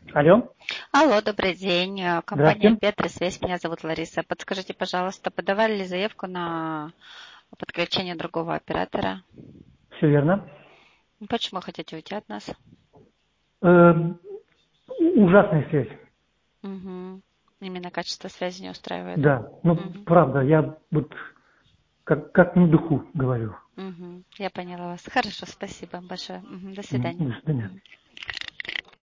Алло, Алло, добрый день. Компания здравствуйте. Петросвязь. Меня зовут Лариса. Подскажите, пожалуйста, подавали ли заявку на подключение другого оператора? Все верно. Почему хотите уйти от нас? Эм, Ужасная связь. Угу. Именно качество связи не устраивает. Да, ну Угу. правда, я вот как на духу говорю. Угу. Я поняла вас. Хорошо, спасибо большое. До свидания. До свидания. Мгм.